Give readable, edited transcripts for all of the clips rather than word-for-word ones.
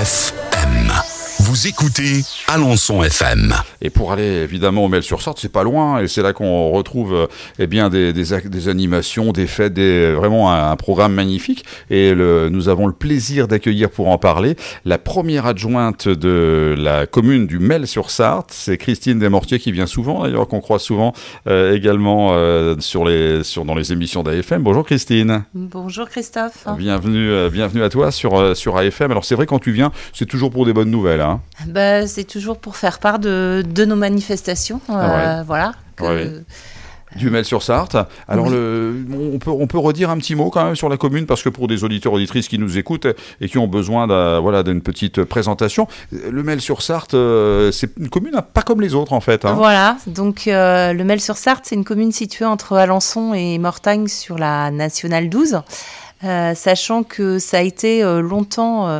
FM. Vous écoutez Alençon FM. Et pour aller évidemment au Mel-sur-Sarthe, c'est pas loin, et c'est là qu'on retrouve des animations, des fêtes, vraiment un programme magnifique. Et nous avons le plaisir d'accueillir pour en parler la première adjointe de la commune du Mel-sur-Sarthe, c'est Christine Desmortiers qui vient souvent, d'ailleurs qu'on croise souvent également dans les émissions d'AFM. Bonjour Christine. Bonjour Christophe. Bienvenue à toi sur AFM. Alors c'est vrai, quand tu viens, c'est toujours pour des bonnes nouvelles, hein. C'est toujours pour faire part de nos manifestations, voilà. Du Mel-sur-Sarthe. Alors, oui. on peut redire un petit mot quand même sur la commune, parce que pour des auditeurs auditrices qui nous écoutent et qui ont besoin d'une petite présentation, le Mel-sur-Sarthe, c'est une commune pas comme les autres en fait, hein. Voilà, donc le Mel-sur-Sarthe, c'est une commune située entre Alençon et Mortagne sur la Nationale 12, sachant que ça a été longtemps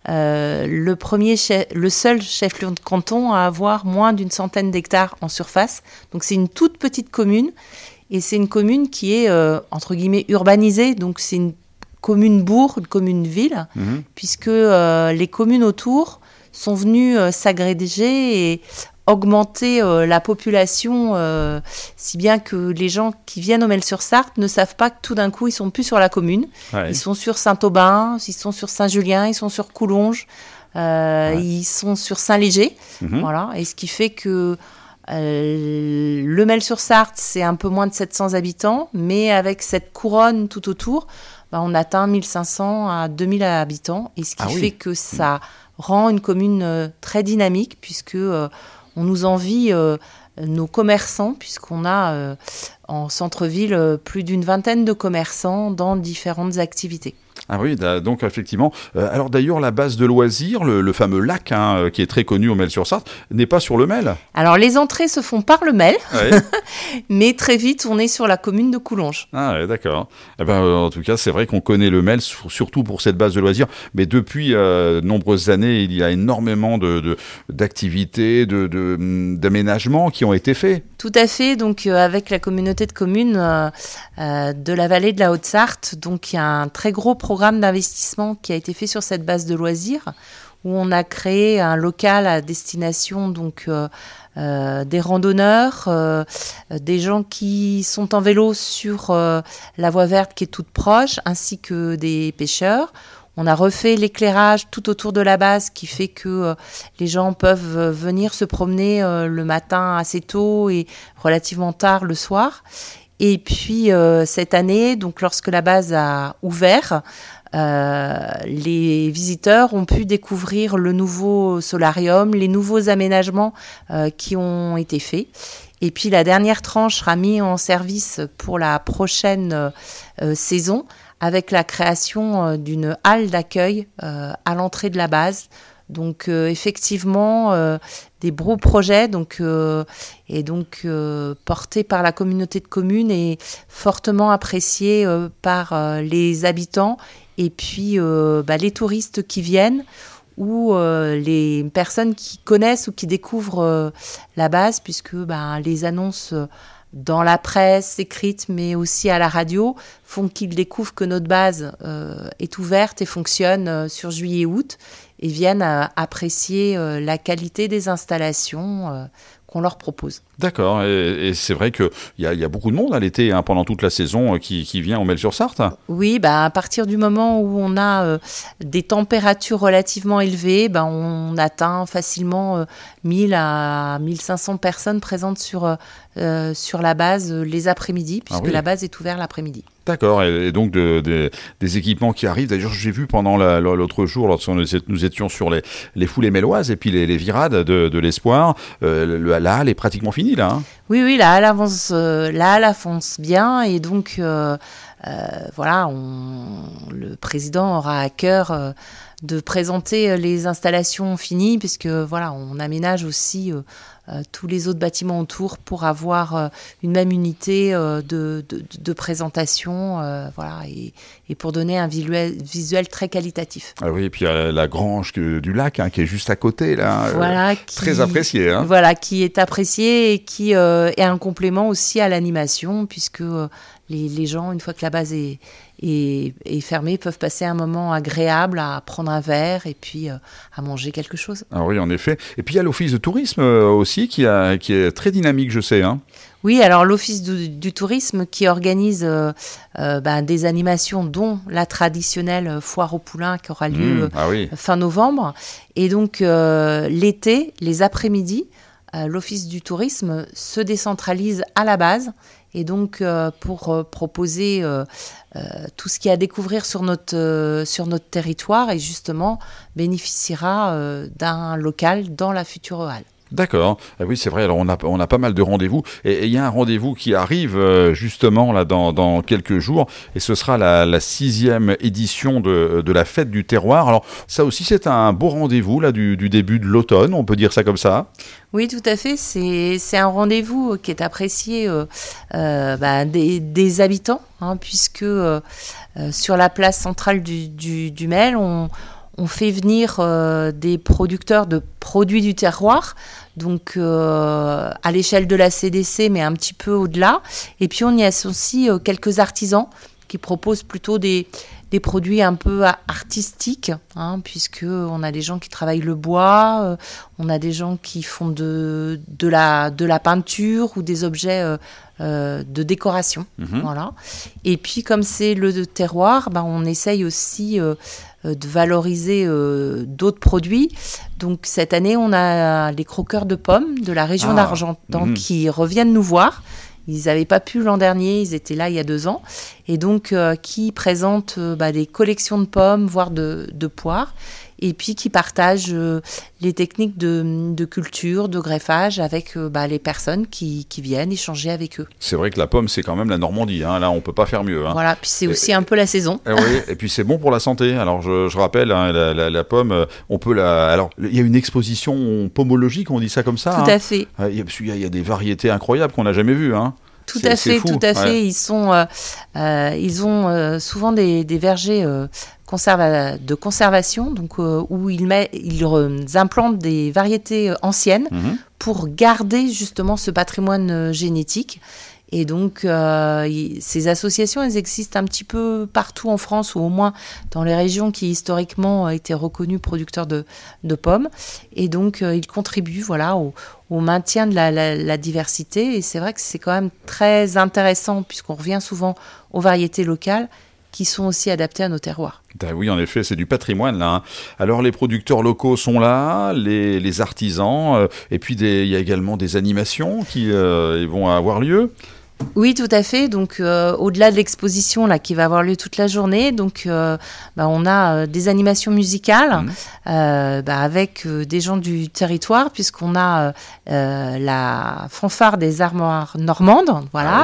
le seul chef-lieu de canton à avoir moins d'une centaine d'hectares en surface. Donc c'est une toute petite commune, et c'est une commune qui est entre guillemets urbanisée. Donc c'est une commune-bourg, une commune-ville, puisque les communes autour sont venues s'agréger et augmenter la population, si bien que les gens qui viennent au Mel-sur-Sarthe ne savent pas que tout d'un coup ils sont plus sur la commune. Ouais. Ils sont sur Saint-Aubin, ils sont sur Saint-Julien, ils sont sur Coulonges, ils sont sur Saint-Léger, voilà. Et ce qui fait que le Mel-sur-Sarthe, c'est un peu moins de 700 habitants, mais avec cette couronne tout autour, on atteint 1500 à 2000 habitants, et ce qui fait que ça rend une commune très dynamique, puisque on nous envie nos commerçants, puisqu'on a en centre-ville plus d'une vingtaine de commerçants dans différentes activités. Ah oui, donc effectivement. Alors d'ailleurs, la base de loisirs, le fameux lac qui est très connu au Mel-sur-Sarthe, n'est pas sur le Mel. Alors les entrées se font par le Mel, mais très vite on est sur la commune de Coulonges. Ah ouais, d'accord. En tout cas, c'est vrai qu'on connaît le Mel, surtout pour cette base de loisirs, mais depuis de nombreuses années, il y a énormément d'activités, d'aménagements qui ont été faits. Tout à fait, donc avec la communauté de communes de la vallée de la Haute-Sarthe, donc il y a un très gros programme d'investissement qui a été fait sur cette base de loisirs, où on a créé un local à destination donc des randonneurs, des gens qui sont en vélo sur la voie verte qui est toute proche, ainsi que des pêcheurs. On a refait l'éclairage tout autour de la base, qui fait que les gens peuvent venir se promener le matin assez tôt et relativement tard le soir. Et puis cette année, donc lorsque la base a ouvert, les visiteurs ont pu découvrir le nouveau solarium, les nouveaux aménagements qui ont été faits. Et puis la dernière tranche sera mise en service pour la prochaine saison, avec la création d'une halle d'accueil à l'entrée de la base. Donc effectivement, des beaux projets portés par la communauté de communes et fortement appréciés par les habitants et puis les touristes qui viennent, ou les personnes qui connaissent ou qui découvrent la base, puisque les annonces dans la presse écrite, mais aussi à la radio, font qu'ils découvrent que notre base est ouverte et fonctionne sur juillet-août, et viennent apprécier la qualité des installations qu'on leur propose. D'accord, et c'est vrai qu'il y a beaucoup de monde à l'été, pendant toute la saison, qui vient au Mel-sur-Sarthe. Oui, à partir du moment où on a des températures relativement élevées, on atteint facilement 1000 à 1500 personnes présentes sur la base les après-midi, puisque la base est ouverte l'après-midi. D'accord, et donc des équipements qui arrivent. D'ailleurs, j'ai vu pendant l'autre jour, lorsque nous étions sur les foulées méloises et puis les virades de l'Espoir, la halle est pratiquement finie là. Hein. Oui, la halle avance bien, et donc le président aura à cœur de présenter les installations finies, puisque on aménage aussi tous les autres bâtiments autour pour avoir une même unité de présentation, et pour donner un visuel très très Ah oui, et puis la grange du lac qui est juste à côté là, très appréciée. Hein. Voilà, qui est appréciée et qui est un complément aussi à l'animation, puisque les gens, une fois que la base est et fermés peuvent passer un moment agréable à prendre un verre et puis à manger quelque chose. Ah oui, en effet. Et puis il y a l'Office de tourisme aussi qui est très dynamique, je sais. Hein. Oui, alors l'Office du tourisme qui organise des animations, dont la traditionnelle foire aux poulains qui aura lieu fin novembre. Et donc l'été, les après-midi, l'Office du tourisme se décentralise à la base. Et donc pour proposer tout ce qu'il y a à découvrir sur notre territoire et justement bénéficiera d'un local dans la future halle. D'accord. Ah oui, c'est vrai. Alors, on a pas mal de rendez-vous. Et il y a un rendez-vous qui arrive justement là dans quelques jours. Et ce sera la 6e édition de la fête du terroir. Alors, ça aussi, c'est un beau rendez-vous là du début de l'automne. On peut dire ça comme ça. Oui, tout à fait. C'est un rendez-vous qui est apprécié des habitants, hein, puisque sur la place centrale du Mail, on fait venir des producteurs de produits du terroir, donc à l'échelle de la CDC, mais un petit peu au-delà. Et puis on y associe quelques artisans qui proposent plutôt des produits un peu artistiques, hein, puisqu'on a des gens qui travaillent le bois, on a des gens qui font de la peinture ou des objets de décoration. Voilà. Et puis comme c'est le terroir, on essaye aussi de valoriser d'autres produits. Donc cette année, on a les croqueurs de pommes de la région d'Argentan qui reviennent nous voir. Ils n'avaient pas pu l'an dernier, ils étaient là il y a 2 ans. Et donc qui présentent des collections de pommes, voire de poires. Et puis qui partagent les techniques de culture, de greffage avec les personnes qui viennent échanger avec eux. C'est vrai que la pomme, c'est quand même la Normandie. Hein. Là, on ne peut pas faire mieux. Hein. Voilà, puis c'est aussi un peu la saison. Oui, et puis c'est bon pour la santé. Alors, je rappelle, hein, la pomme, on peut la... Alors, il y a une exposition pomologique, on dit ça comme ça. Tout à fait. Il y a des variétés incroyables qu'on n'a jamais vues. Hein. Tout à fait. Ouais. Ils ont souvent des vergers de conservation, donc où ils implantent des variétés anciennes pour garder justement ce patrimoine génétique. Et donc, ces associations, elles existent un petit peu partout en France, ou au moins dans les régions qui historiquement étaient reconnues producteurs de pommes. Et donc, ils contribuent au maintien de la diversité. Et c'est vrai que c'est quand même très intéressant, puisqu'on revient souvent aux variétés locales qui sont aussi adaptées à nos terroirs. Oui, en effet, c'est du patrimoine, là. Hein. Alors, les producteurs locaux sont là, les artisans, et puis il y a également des animations qui vont avoir lieu. Oui, tout à fait. Donc, au-delà de l'exposition là, qui va avoir lieu toute la journée, donc, on a des animations musicales avec des gens du territoire, puisqu'on a la fanfare des armoires normandes,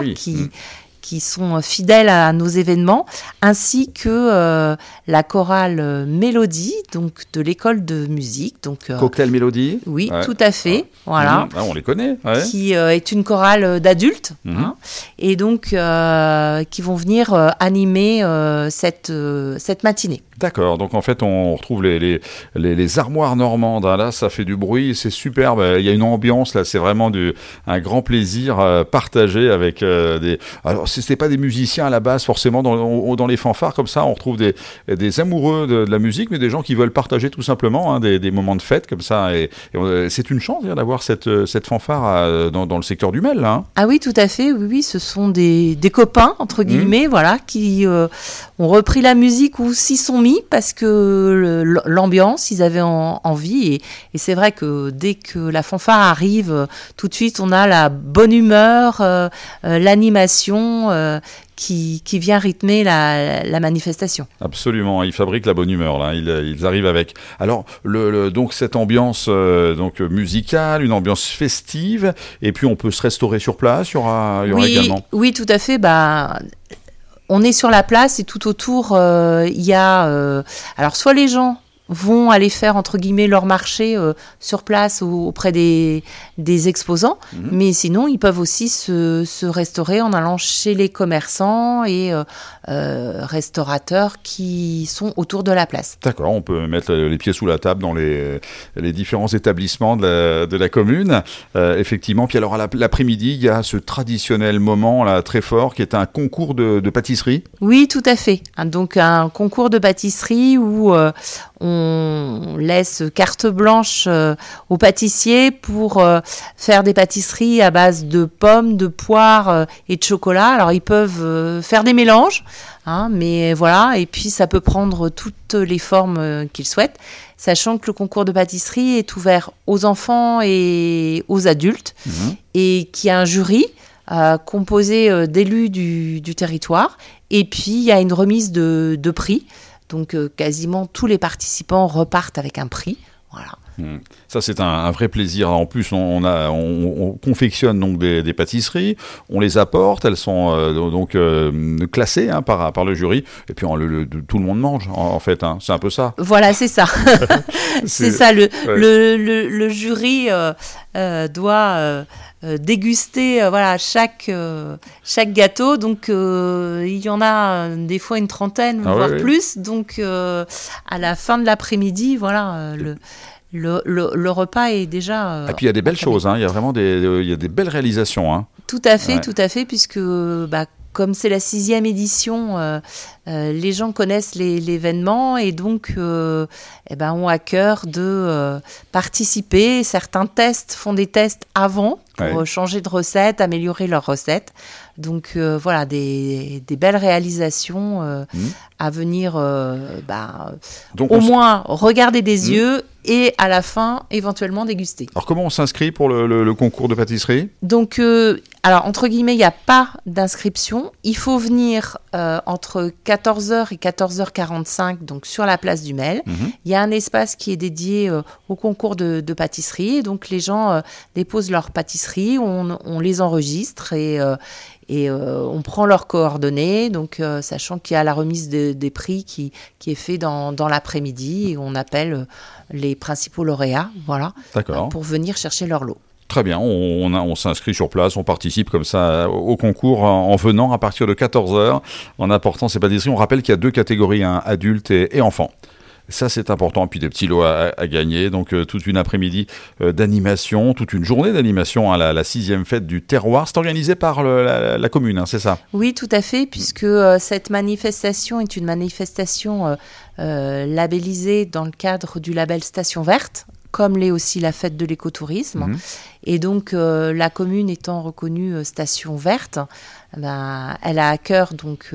qui sont fidèles à nos événements, ainsi que la chorale Mélodie, donc de l'école de musique. Donc, Cocktail Mélodie. Oui, tout à fait. Voilà. On les connaît. Ouais. Qui est une chorale d'adultes, hein, et donc qui vont venir animer cette matinée. D'accord, donc en fait on retrouve les armoires normandes, hein. Là ça fait du bruit, c'est superbe, il y a une ambiance là, c'est vraiment un grand plaisir partagé avec des... Alors c'était pas des musiciens à la base forcément dans les fanfares, comme ça on retrouve des amoureux de la musique, mais des gens qui veulent partager tout simplement, hein, des moments de fête comme ça, et c'est une chance d'avoir cette fanfare dans le secteur du Mail, hein. Ah oui, tout à fait, oui, ce sont des copains entre guillemets, qui ont repris la musique ou s'y sont mis parce que l'ambiance, ils avaient envie, et c'est vrai que dès que la fanfare arrive, tout de suite on a la bonne humeur, l'animation qui vient rythmer la manifestation. Absolument, ils fabriquent la bonne humeur là, ils arrivent avec. Alors donc cette ambiance musicale, une ambiance festive, et puis on peut se restaurer sur place, il y aura également. Oui, tout à fait. On est sur la place et tout autour, il y a... alors, soit les gens vont aller faire entre guillemets leur marché sur place auprès des exposants, mais sinon ils peuvent aussi se restaurer en allant chez les commerçants et restaurateurs qui sont autour de la place. D'accord, on peut mettre les pieds sous la table dans les différents établissements de la commune, effectivement. Puis alors l'après-midi, il y a ce traditionnel moment là très fort qui est un concours de pâtisserie. Oui, tout à fait. Donc un concours de pâtisserie où on laisse carte blanche aux pâtissiers pour faire des pâtisseries à base de pommes, de poires et de chocolat. Alors ils peuvent faire des mélanges, mais voilà, et puis ça peut prendre toutes les formes qu'ils souhaitent, sachant que le concours de pâtisserie est ouvert aux enfants et aux adultes, et qu'il y a un jury composé d'élus du territoire, et puis il y a une remise de prix. Donc quasiment tous les participants repartent avec un prix. Voilà. Ça, c'est un vrai plaisir. En plus, on confectionne donc des pâtisseries, on les apporte, elles sont donc classées par le jury, et puis tout le monde mange, en fait. C'est un peu ça. Voilà, c'est ça. C'est ça. Le jury doit déguster chaque gâteau. Donc, il y en a des fois une trentaine, voire plus. Donc, à la fin de l'après-midi, voilà, le repas est déjà... Et puis il y a des belles choses, il y a vraiment des belles réalisations. Tout à fait, puisque comme c'est la 6e édition, les gens connaissent l'événement et donc ont à cœur de participer. Certains font des tests avant pour changer de recette, améliorer leur recette. Donc voilà, des belles réalisations à venir donc, moins regarder des yeux et à la fin éventuellement déguster. Alors comment on s'inscrit pour le concours de pâtisserie ? Donc alors entre guillemets, il n'y a pas d'inscription. Il faut venir entre 14h et 14h45 donc sur la place du Mel. Il y a un espace qui est dédié au concours de pâtisserie. Donc les gens déposent leurs pâtisseries, on les enregistre et on prend leurs coordonnées, donc sachant qu'il y a la remise des prix qui est fait dans l'après-midi et on appelle les principaux lauréats, pour venir chercher leur lot. Très bien, on s'inscrit sur place, on participe comme ça au concours en venant à partir de 14h, en apportant ces pâtisseries. On rappelle qu'il y a 2 catégories, adultes et enfants. Ça, c'est important. Et puis des petits lots à gagner. Donc, toute une après-midi d'animation, toute une journée d'animation à la 6e fête du terroir. C'est organisé par la commune, c'est ça ? Oui, tout à fait, puisque cette manifestation est une manifestation labellisée dans le cadre du label Station Verte, comme l'est aussi la fête de l'écotourisme. Et donc, la commune étant reconnue station verte, elle a à cœur donc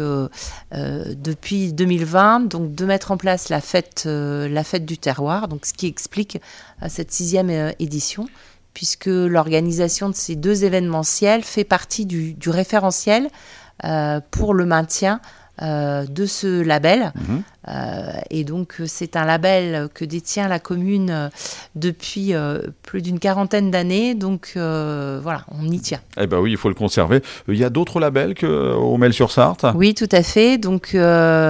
depuis 2020 donc de mettre en place la fête du terroir, donc ce qui explique cette 6e édition, puisque l'organisation de ces 2 événementiels fait partie du référentiel pour le maintien de ce label. Et donc c'est un label que détient la commune depuis plus d'une 40aine d'années, donc on y tient. Eh ben oui, il faut le conserver. Il y a d'autres labels qu'au Mel-sur-Sarthe ? Oui, tout à fait. Donc il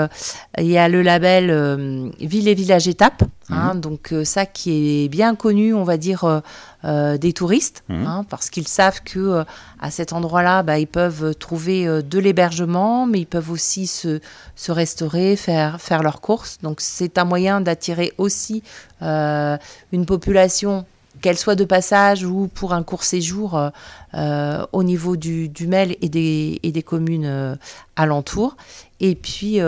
y a le label Ville et Village Étape, donc ça qui est bien connu, on va dire, des touristes, parce qu'ils savent que à cet endroit-là, ils peuvent trouver de l'hébergement, mais ils peuvent aussi se restaurer, faire leurs courses. Donc c'est un moyen d'attirer aussi une population, qu'elle soit de passage ou pour un court séjour au niveau du Mel et des communes alentours. Et puis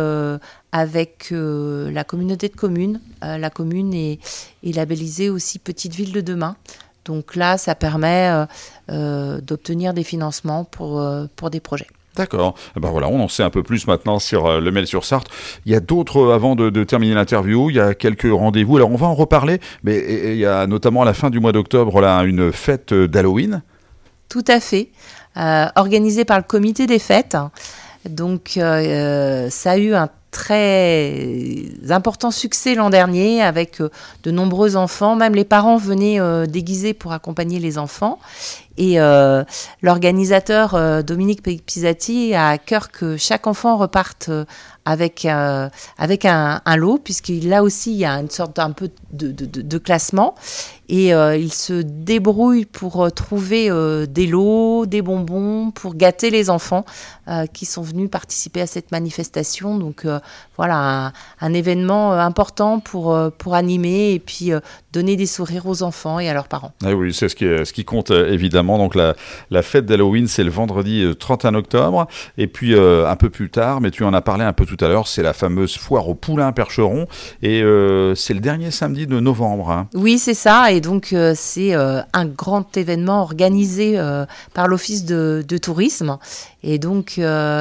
avec la communauté de communes, la commune est labellisée aussi Petite Ville de demain. Donc là, ça permet d'obtenir des financements pour des projets. D'accord. On en sait un peu plus maintenant sur le Mel-sur-Sarthe. Il y a d'autres, avant de terminer l'interview, il y a quelques rendez-vous. Alors, on va en reparler, mais il y a notamment à la fin du mois d'octobre là, une fête d'Halloween. Tout à fait. Organisée par le comité des fêtes. Donc, ça a eu un très important succès l'an dernier avec de nombreux enfants. Même les parents venaient déguisés pour accompagner les enfants. Et l'organisateur Dominique Pisati a à cœur que chaque enfant reparte avec un lot, puisqu'il là aussi il y a une sorte d'un peu de classement. Et il se débrouille pour trouver des lots, des bonbons, pour gâter les enfants qui sont venus participer à cette manifestation. Donc voilà, un événement important pour animer et puis donner des sourires aux enfants et à leurs parents. Ah oui, c'est ce qui compte évidemment. Donc la fête d'Halloween, c'est le vendredi 31 octobre. Et puis un peu plus tard, mais tu en as parlé un peu tout à l'heure, c'est la fameuse foire au poulain Percheron. Et c'est le dernier samedi de novembre. Hein. Oui, c'est ça. Et donc c'est un grand événement organisé par l'Office de tourisme. Et donc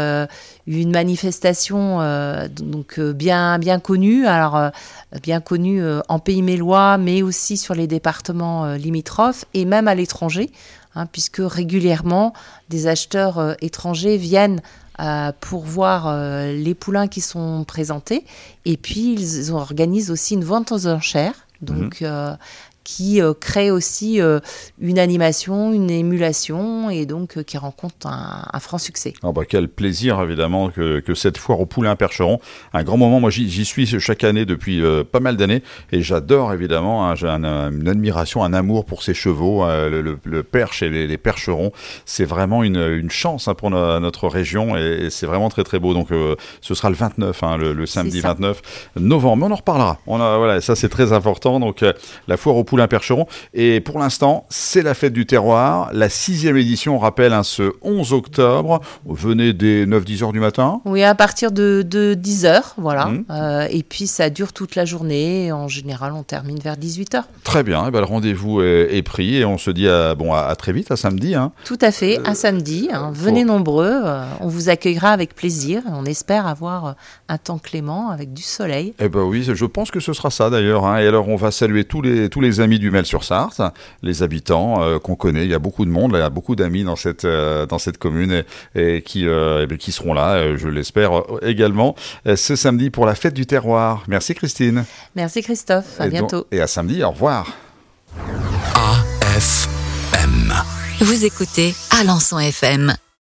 une manifestation donc bien connue, alors bien connue en Pays Mélois, mais aussi sur les départements limitrophes et même à l'étranger, puisque régulièrement des acheteurs étrangers viennent pour voir les poulains qui sont présentés, et puis ils organisent aussi une vente aux enchères, donc qui crée aussi une animation, une émulation, et donc qui rencontre un franc succès. Oh bah quel plaisir évidemment que cette foire au poulain Percheron, un grand moment. Moi j'y suis chaque année depuis pas mal d'années, et j'adore évidemment, j'ai une admiration, un amour pour ces chevaux, le perche et les percherons. C'est vraiment une chance pour notre région, et c'est vraiment très très beau. Donc ce sera le 29, le samedi 29 novembre, mais on en reparlera. Voilà, ça c'est très important. Donc la foire au poulain Percheron, et pour l'instant c'est la fête du terroir, la 6e édition, on rappelle, ce 11 octobre. Venez dès 9-10 heures du matin. Oui, à partir de 10 heures, voilà. Et puis ça dure toute la journée, en général on termine vers 18 heures. Très bien, le rendez-vous est pris, et on se dit à très vite, à samedi. Tout à fait, à samedi, venez nombreux, on vous accueillera avec plaisir, on espère avoir un temps clément avec du soleil. Oui, je pense que ce sera ça d'ailleurs, et alors on va saluer tous les amis du Mel-sur-Sarthe, les habitants qu'on connaît. Il y a beaucoup de monde, il y a beaucoup d'amis dans cette commune, et qui seront là, je l'espère également, ce samedi pour la fête du terroir. Merci Christine. Merci Christophe, à bientôt. Et à samedi, au revoir. AFM. Vous écoutez Alençon FM.